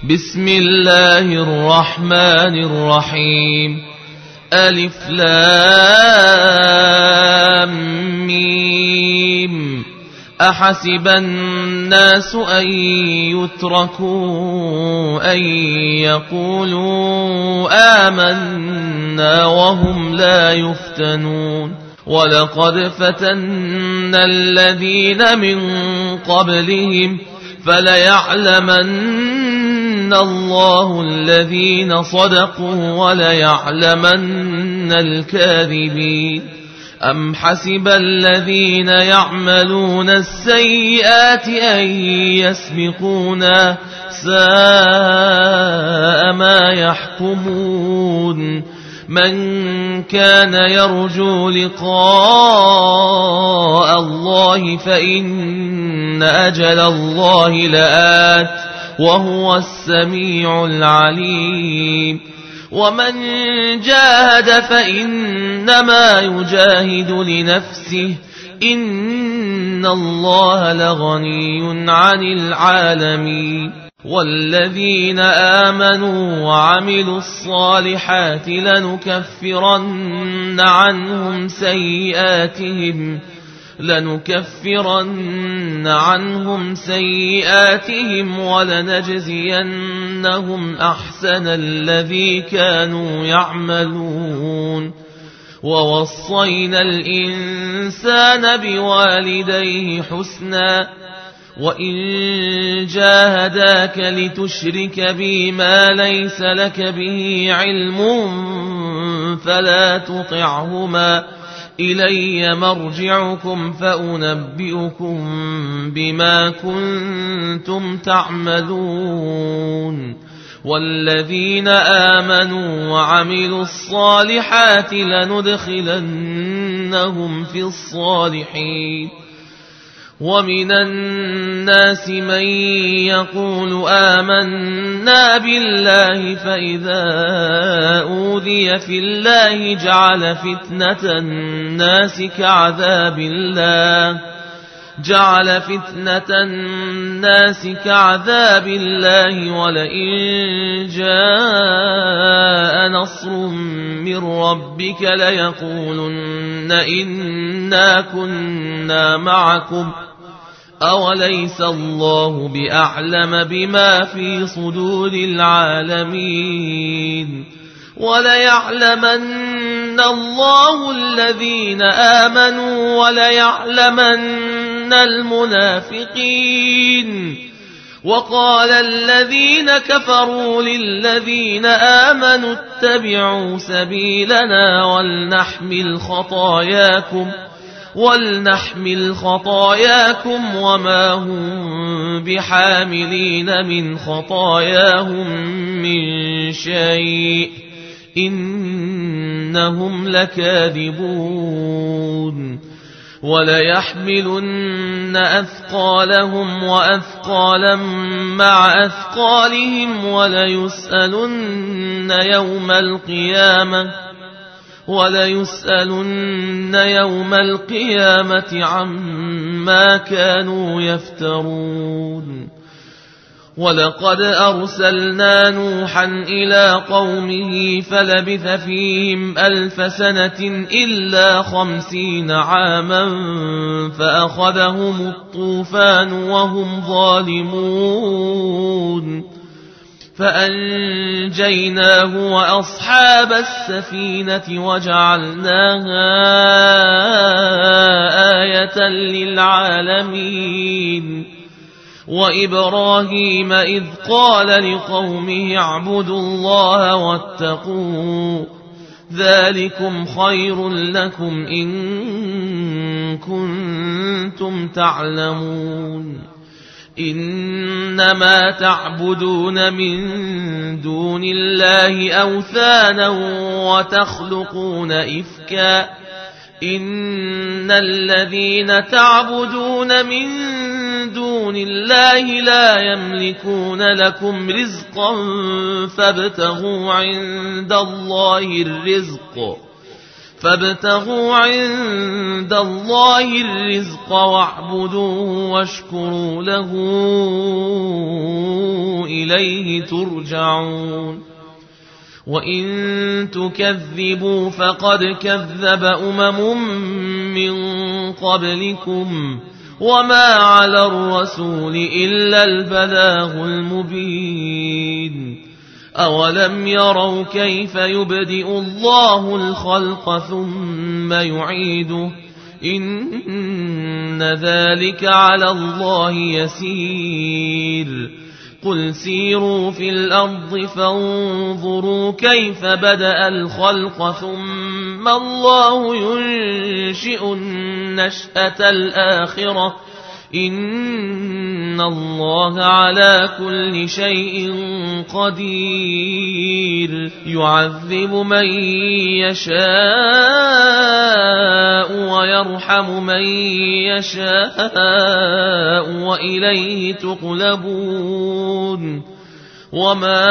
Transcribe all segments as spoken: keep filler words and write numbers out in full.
بسم الله الرحمن الرحيم. ألف لام ميم. أحسب الناس أن يتركوا أن يقولوا آمنا وهم لا يفتنون. ولقد فتنا الذين من قبلهم فليعلمن الله الذين صدقوا وليعلمن الكاذبين. أم حسب الذين يعملون السيئات أن يسبقونا ساء ما يحكمون. من كان يرجو لقاء الله فإن أجل الله لآت وهو السميع العليم. ومن جاهد فإنما يجاهد لنفسه إن الله لغني عن العالمين. والذين آمنوا وعملوا الصالحات لنكفرن عنهم سيئاتهم لنكفرن عنهم سيئاتهم ولنجزينهم أحسن الذي كانوا يعملون. ووصينا الإنسان بوالديه حسنا وإن جاهداك لتشرك بي ما ليس لك به علم فلا تطعهما إلي مرجعكم فأنبئكم بما كنتم تعملون. والذين آمنوا وعملوا الصالحات لندخلنهم في الصالحين. ومن الناس من يقول آمنا بالله فإذا أوذي في الله جعل فتنة الناس كعذاب الله جعل فتنة الناس كعذاب الله ولئن جاء نصر من ربك ليقولن إنا كنا معكم أوليس الله بأعلم بما في صدور العالمين. وليعلمن الله الذين آمنوا وليعلمن المنافقين. وقال الذين كفروا للذين آمنوا اتبعوا سبيلنا ولنحمل خطاياكم ولنحمل خطاياكم وما هم بحاملين من خطاياهم من شيء إنهم لكاذبون. وليحملن أثقالهم وأثقالا مع أثقالهم وليسألن يوم القيامة وليسألن يوم القيامة عما كانوا يفترون. ولقد أرسلنا نوحا إلى قومه فلبث فيهم ألف سنة إلا خمسين عاما فأخذهم الطوفان وهم ظالمون فأنجيناه وأصحاب السفينة وجعلناها آية للعالمين. وإبراهيم إذ قال لقومه اعبدوا الله واتقوه ذلكم خير لكم إن كنتم تعلمون. إنما تعبدون من دون الله أوثانا وتخلقون إفكا إن الذين تعبدون من دون الله لا يملكون لكم رزقا فابتغوا عند الله الرزق فابتغوا عند الله الرزق واعبدوه واشكروا له إليه ترجعون وإن تكذبوا فقد كذب أمم من قبلكم وما على الرسول إلا البلاغ المبين أولم يروا كيف يبدئ الله الخلق ثم يعيده إن ذلك على الله يسير قل سيروا في الأرض فانظروا كيف بدأ الخلق ثم الله ينشئ النشأة الآخرة إن الله على كل شيء قدير يعذب من يشاء ويرحم من يشاء وإليه تقلبون وما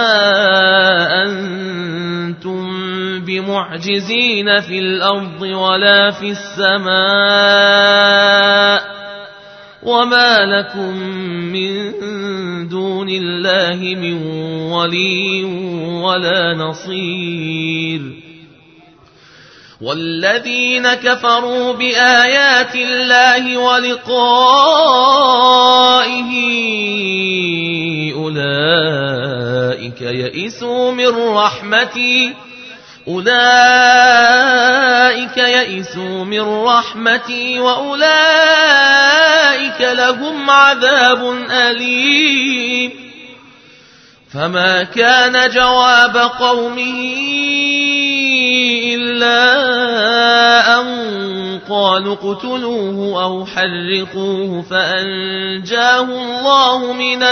أنتم بمعجزين في الأرض ولا في السماء وما لكم من دون الله من ولي ولا نصير والذين كفروا بآيات الله ولقائه أولئك يئسوا من رحمتي أولئك يئسوا من رحمتي وأولئك لهم عذاب أليم فما كان جواب قومه إلا أن قالوا اقتلوه أو حرقوه فأنجاه الله من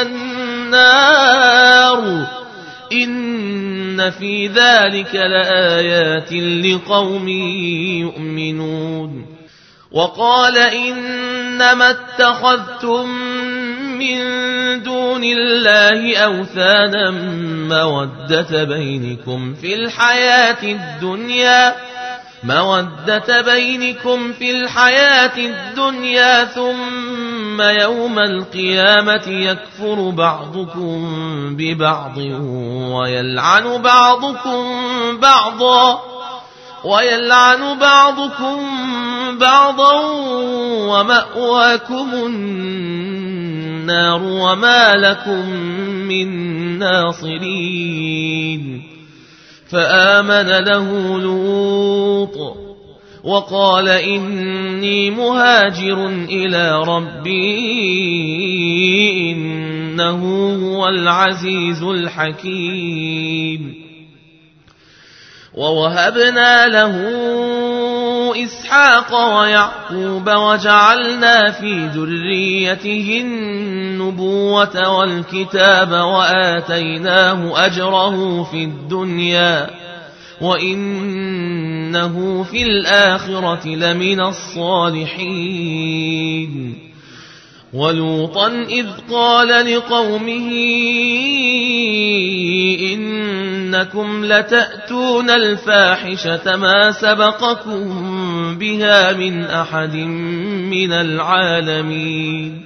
النار إن في ذلك لآيات لقوم يؤمنون وقال إنما اتخذتم من دون الله أوثانا مودة بينكم في الحياة الدنيا مودة بينكم في الحياة الدنيا ثم يوم القيامة يكفر بعضكم ببعض ويلعن بعضكم بعضا ويلعن بعضكم بعضا ومأواكم النار وما لكم من ناصرين فآمن له لوط وقال إني مهاجر إلى ربي إنه هو العزيز الحكيم ووهبنا له إسحاق ويعقوب وجعلنا في ذريته النبوة والكتاب وآتيناه أجره في الدنيا وإنه في الآخرة لمن الصالحين ولوطا إذ قال لقومه إنكم لتأتون الفاحشة ما سبقكم بها من أحد من العالمين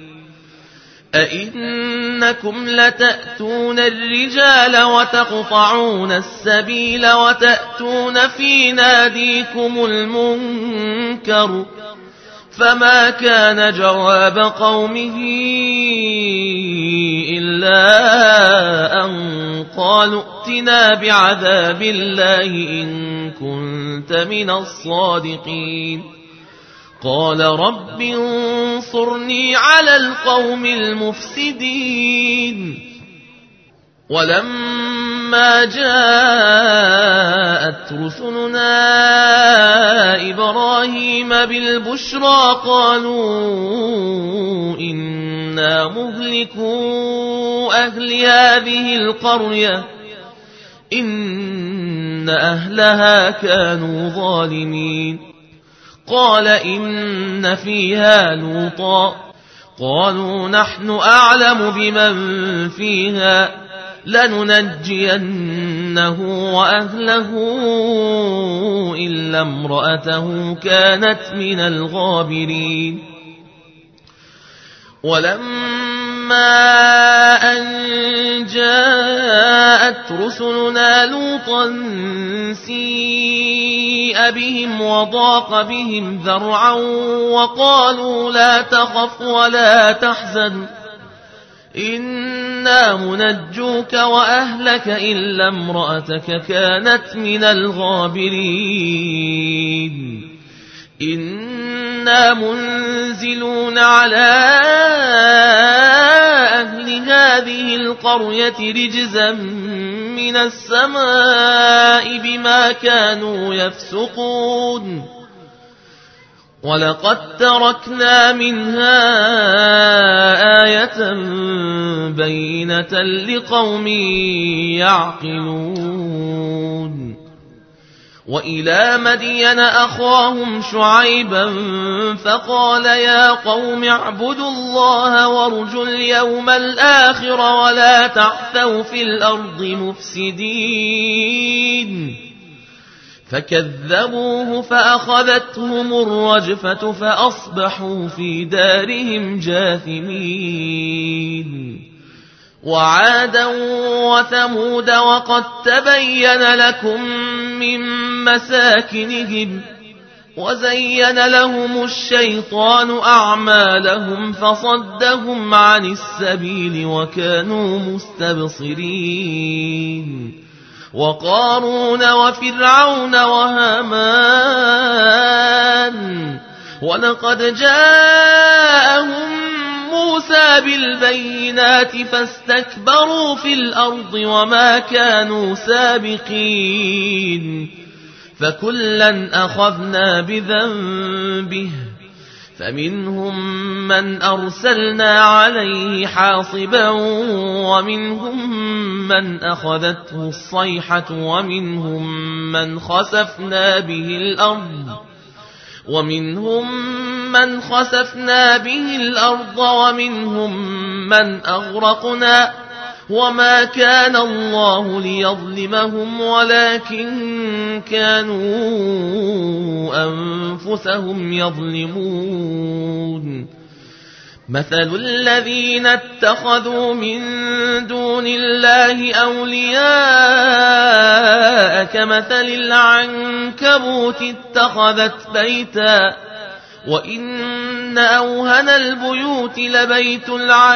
أئنكم لتأتون الرجال وتقطعون السبيل وتأتون في ناديكم المنكر فما كان جواب قومه إلا أن قالوا ائتنا بعذاب الله إن كنت من الصادقين قال رب انصرني على القوم المفسدين ولما جاءت رسلنا إبراهيم بالبشرى قالوا إنا مهلكوا أهل هذه القرية إن أهلها كانوا ظالمين قال إن فيها لوطا قالوا نحن أعلم بمن فيها لننجين إنه وأهله إلا امرأته كانت من الغابرين ولما أن جاءت رسلنا لوطا سيء بهم وضاق بهم ذرعا وقالوا لا تخف ولا تحزن إنا منجوك وأهلك إلا امرأتك كانت من الغابرين إنا منزلون على أهل هذه القرية رجزا من السماء بما كانوا يفسقون ولقد تركنا منها آية بينة لقوم يعقلون وإلى مدين أخاهم شعيبا فقال يا قوم اعبدوا الله وارجوا اليوم الآخر ولا تعثوا في الأرض مفسدين فكذبوه فأخذتهم الرجفة فأصبحوا في دارهم جاثمين وعادا وثمود وقد تبين لكم من مساكنهم وزين لهم الشيطان أعمالهم فصدهم عن السبيل وكانوا مستبصرين وقارون وفرعون وهامان ولقد جاءهم موسى بالبينات فاستكبروا في الأرض وما كانوا سابقين فكلا أخذنا بذنبه فمنهم من أرسلنا عليه حاصبا ومنهم من أخذته الصيحة ومنهم من خسفنا به الأرض ومنهم من خسفنا به الأرض ومنهم من أغرقنا وما كان الله ليظلمهم ولكن كانوا أنفسهم يظلمون مثل الذين اتخذوا من دون الله أولياء كمثل العنكبوت اتخذت بيتا وإن أوهن البيوت لبيت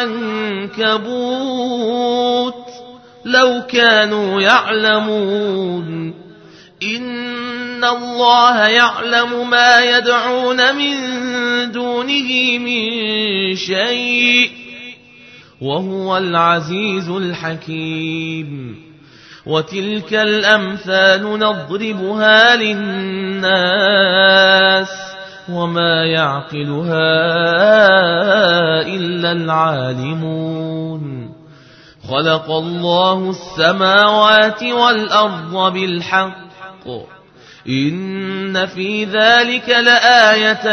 العنكبوت لو كانوا يعلمون إن الله يعلم ما يدعون من دونه من شيء وهو العزيز الحكيم وتلك الأمثال نضربها للناس وما يعقلها إلا العالمون خلق الله السماوات والأرض بالحق إن في ذلك لآية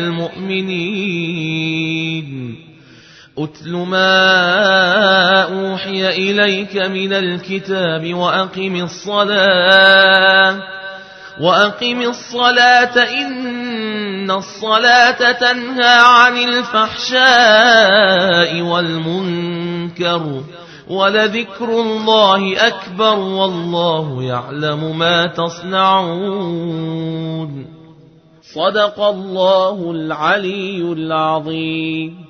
للمؤمنين أتل ما أوحي إليك من الكتاب وأقم الصلاة وأقم الصلاة إن الصلاة تنهى عن الفحشاء والمنكر ولذكر الله أكبر والله يعلم ما تصنعون صدق الله العلي العظيم.